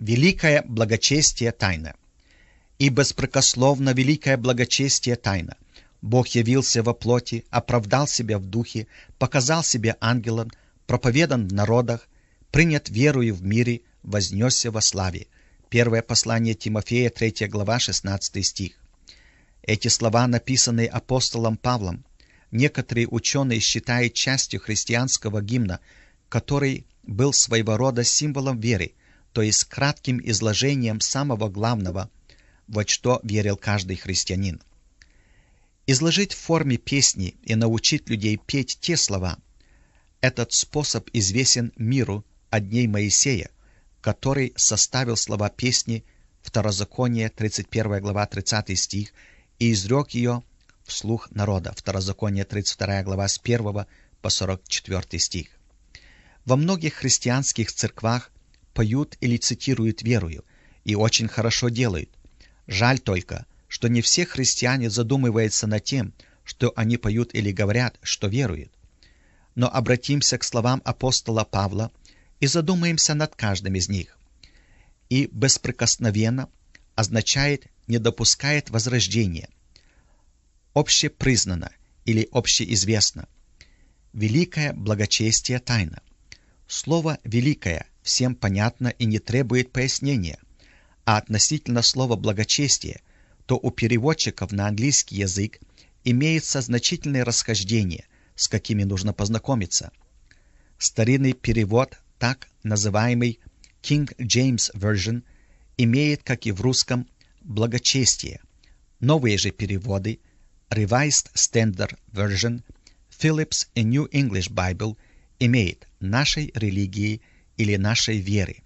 Великое благочестие тайна. И беспрекословно великое благочестие тайна. Бог явился во плоти, оправдал себя в духе, показал себя ангелом, проповедан в народах, принят верою в мире, вознесся во славе. Первое послание Тимофея, 3 глава, 16 стих. Эти слова, написанные апостолом Павлом, некоторые ученые считают частью христианского гимна, который был своего рода символом веры, то есть кратким изложением самого главного, во что верил каждый христианин. Изложить в форме песни и научить людей петь те слова – этот способ известен миру от дней Моисея, который составил слова песни Второзаконие, 31 глава, 30 стих, и изрек ее вслух народа. Второзаконие, 32 глава, с 1 по 44 стих. Во многих христианских церквах поют или цитируют верою, и очень хорошо делают. Жаль только, что не все христиане задумываются над тем, что они поют или говорят, что веруют. Но обратимся к словам апостола Павла и задумаемся над каждым из них. И беспрекосновенно означает не допускает возрождения. Общепризнано или общеизвестно. Великое благочестие тайна. Слово «великое» всем понятно и не требует пояснения, а относительно слова «благочестие», то у переводчиков на английский язык имеется значительное расхождение, с какими нужно познакомиться. Старинный перевод, так называемый King James Version, имеет, как и в русском, благочестие. Новые же переводы Revised Standard Version, Phillips и New English Bible имеет нашей религии или нашей веры.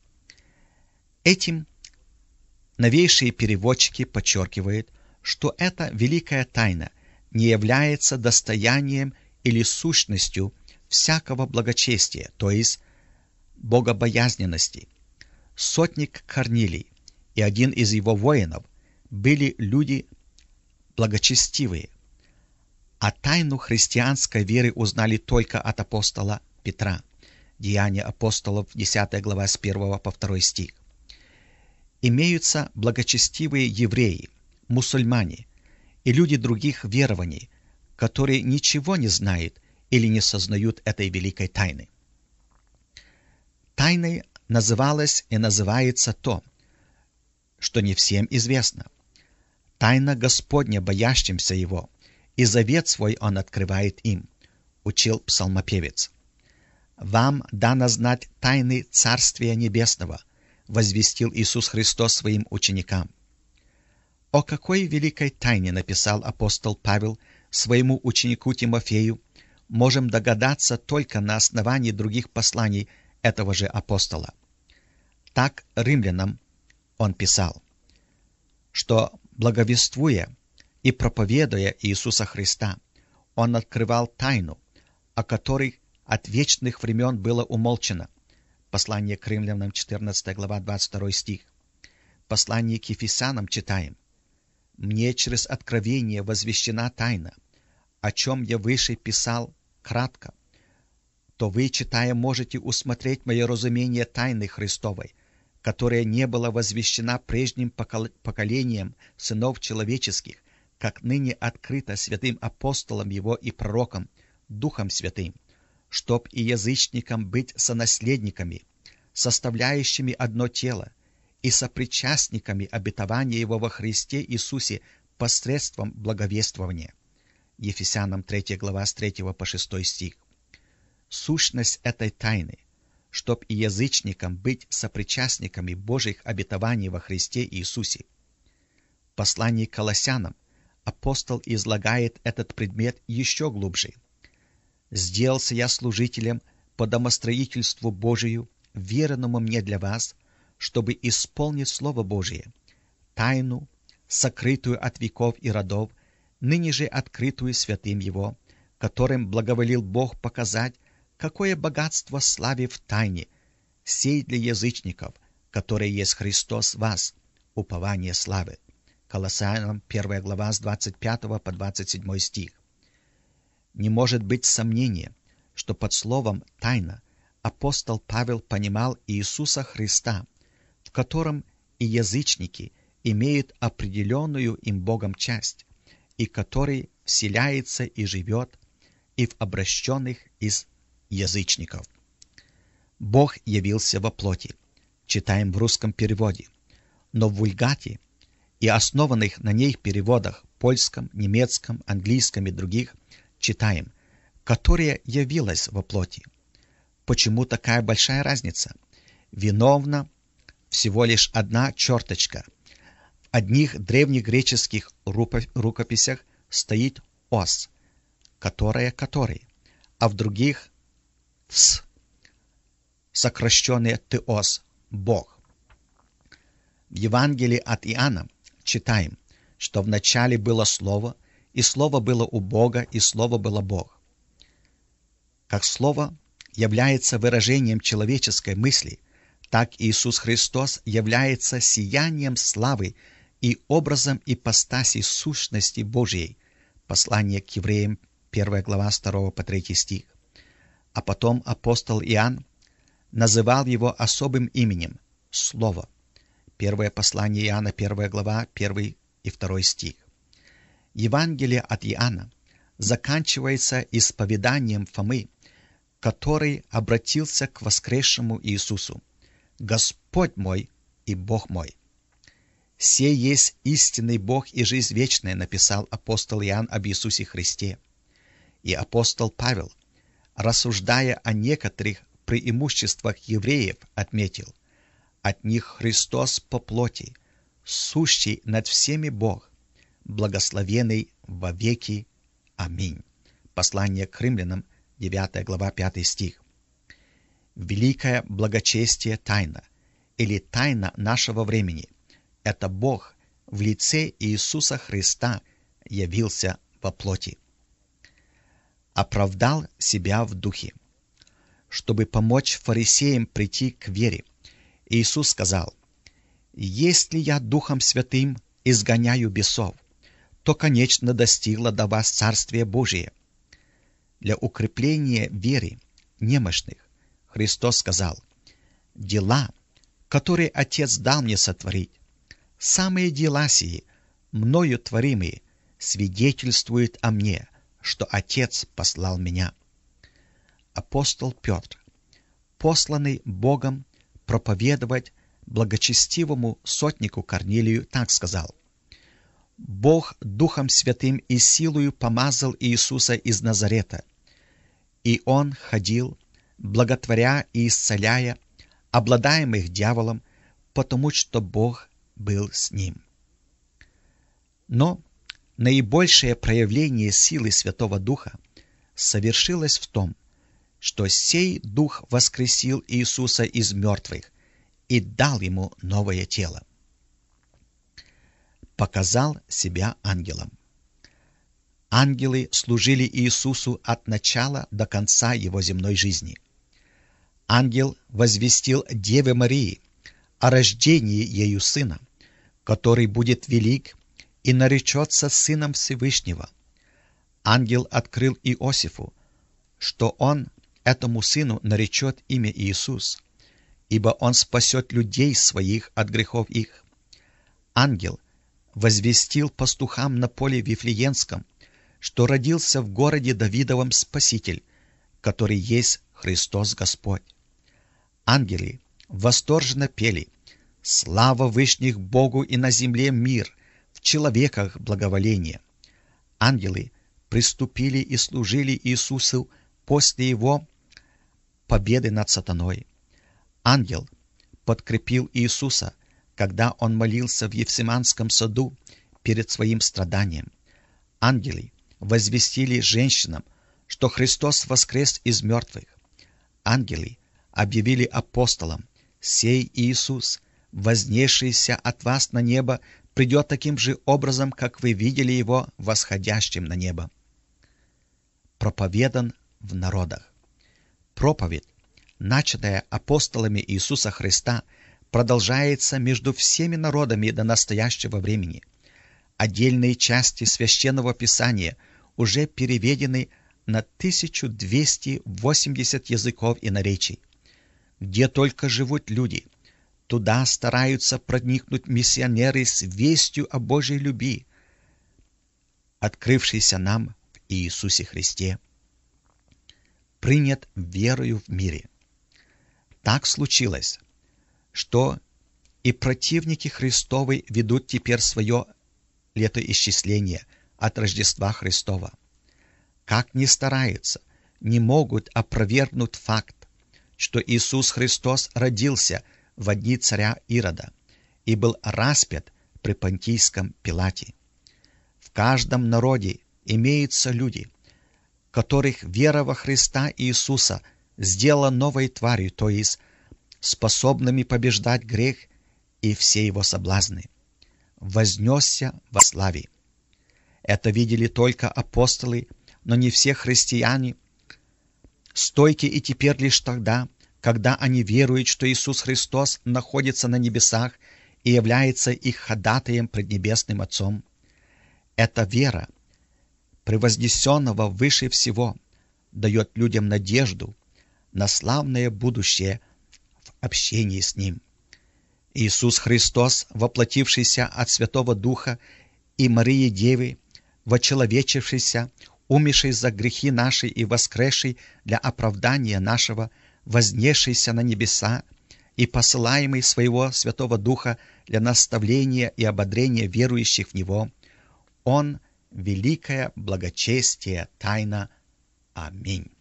Этим новейшие переводчики подчеркивают, что эта великая тайна не является достоянием или сущностью всякого благочестия, то есть богобоязненности. Сотник Корнилий и один из его воинов были люди благочестивые, а тайну христианской веры узнали только от апостола Петра. Деяния апостолов, 10 глава, с 1 по 2 стих. Имеются благочестивые евреи, мусульмане и люди других верований, которые ничего не знают или не сознают этой великой тайны. Тайной называлось и называется то, что не всем известно. Тайна Господня боящимся Его, и завет свой Он открывает им, учил псалмопевец. «Вам дано знать тайны Царствия Небесного», возвестил Иисус Христос своим ученикам. О какой великой тайне написал апостол Павел своему ученику Тимофею, можем догадаться только на основании других посланий этого же апостола. Так римлянам он писал, что, благовествуя и проповедуя Иисуса Христа, он открывал тайну, о которой от вечных времен было умолчано. Послание к римлянам, 14 глава, 22 стих. Послание к Ефесянам читаем: «Мне через откровение возвещена тайна, о чем я выше писал кратко, то вы, читая, можете усмотреть мое разумение тайны Христовой, которая не была возвещена прежним поколением сынов человеческих, как ныне открыто святым апостолам его и пророкам, Духом Святым, чтоб и язычникам быть сонаследниками, составляющими одно тело, и сопричастниками обетования его во Христе Иисусе посредством благовествования». Ефесянам 3 глава с 3 по 6 стих. Сущность этой тайны, чтоб и язычникам быть сопричастниками Божьих обетований во Христе Иисусе. В послании к Колоссянам апостол излагает этот предмет еще глубже. «Сделался я служителем по домостроительству Божию, веренному мне для вас, чтобы исполнить Слово Божие, тайну, сокрытую от веков и родов, ныне же открытую святым Его, которым благоволил Бог показать, какое богатство славе в тайне, сей для язычников, которые есть Христос в вас, упование славы». Колоссянам 1 глава с 25 по 27 стих. Не может быть сомнения, что под словом «тайна» апостол Павел понимал Иисуса Христа, в котором и язычники имеют определенную им Богом часть, и который вселяется и живет и в обращенных из язычников. Бог явился во плоти, читаем в русском переводе, но в вульгате и основанных на ней переводах польском, немецком, английском и других читаем, которая явилась во плоти. Почему такая большая разница? Виновна всего лишь одна черточка. В одних древнегреческих рукописях стоит «ос», «который», а в других «ц», сокращенное «теос», «бог». В Евангелии от Иоанна читаем, что вначале было Слово, и Слово было у Бога, и Слово было Бог. Как Слово является выражением человеческой мысли, так Иисус Христос является сиянием славы и образом ипостаси сущности Божьей. Послание к евреям, 1 глава, 2 по 3 стих. А потом апостол Иоанн называл его особым именем – Слово. Первое послание Иоанна, 1 глава, 1 и 2 стих. Евангелие от Иоанна заканчивается исповеданием Фомы, который обратился к воскресшему Иисусу: «Господь мой и Бог мой». «Сей есть истинный Бог и жизнь вечная», написал апостол Иоанн об Иисусе Христе. И апостол Павел, рассуждая о некоторых преимуществах евреев, отметил: «От них Христос по плоти, сущий над всеми Бог, благословенный во веки. Аминь». Послание к римлянам, 9 глава, 5 стих. Великое благочестие тайна, или тайна нашего времени, это Бог в лице Иисуса Христа явился во плоти. Оправдал себя в духе. Чтобы помочь фарисеям прийти к вере, Иисус сказал: «Если я Духом Святым изгоняю бесов, то, конечно, достигло до вас Царствие Божие». Для укрепления веры немощных Христос сказал: «Дела, которые Отец дал мне сотворить, самые дела сии, мною творимые, свидетельствуют о мне, что Отец послал меня». Апостол Петр, посланный Богом проповедовать благочестивому сотнику Корнилию, так сказал: «Бог Духом Святым и силою помазал Иисуса из Назарета, и Он ходил, благотворя и исцеляя обладаемых дьяволом, потому что Бог был с ним». Но наибольшее проявление силы Святого Духа совершилось в том, что сей Дух воскресил Иисуса из мертвых и дал ему новое тело. Показал себя ангелом. Ангелы служили Иисусу от начала до конца его земной жизни. Ангел возвестил Деве Марии о рождении ею сына, который будет велик и наречется Сыном Всевышнего. Ангел открыл Иосифу, что он этому сыну наречет имя Иисус, ибо он спасет людей своих от грехов их. Ангел возвестил пастухам на поле Вифлеемском, что родился в городе Давидовом Спаситель, который есть Христос Господь. Ангелы восторженно пели: «Слава вышних Богу и на земле мир, в человеках благоволение». Ангелы приступили и служили Иисусу после его победы над сатаной. Ангел подкрепил Иисуса, когда он молился в Гефсиманском саду перед своим страданием. Ангелы возвестили женщинам, что Христос воскрес из мертвых. Ангелы объявили апостолам: «Сей Иисус, вознесшийся от вас на небо, придет таким же образом, как вы видели его восходящим на небо». Проповедан в народах. Проповедь, начатая апостолами Иисуса Христа, продолжается между всеми народами до настоящего времени. Отдельные части Священного Писания уже переведены на 1280 языков и наречий. Где только живут люди, Туда стараются проникнуть миссионеры с вестью о Божьей любви, открывшейся нам в Иисусе Христе, принят верою в мире. Так случилось, что и противники Христовы ведут теперь свое летоисчисление от Рождества Христова. Как ни стараются, не могут опровергнуть факт, что Иисус Христос родился в дни царя Ирода и был распят при Понтийском Пилате. В каждом народе имеются люди, которых вера во Христа Иисуса сделала новой тварью, то есть способными побеждать грех и все его соблазны. Вознесся во славе. Это видели только апостолы, но не все христиане. Стойки и теперь лишь тогда, когда они веруют, что Иисус Христос находится на небесах и является их ходатаем пред Небесным Отцом. Эта вера, превознесенного выше всего, дает людям надежду на славное будущее в общении с Ним. Иисус Христос, воплотившийся от Святого Духа и Марии Девы, вочеловечившийся, умерший за грехи наши и воскресший для оправдания нашего, вознесшийся на небеса и посылаемый своего Святого Духа для наставления и ободрения верующих в Него, Он — великое благочестие, тайна. Аминь.